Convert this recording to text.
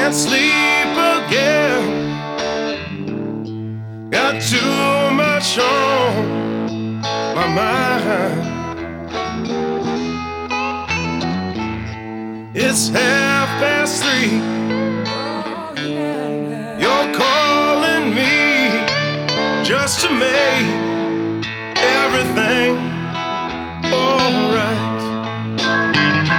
can't sleep again. Got too much on my mind. It's 3:30. You're calling me just to make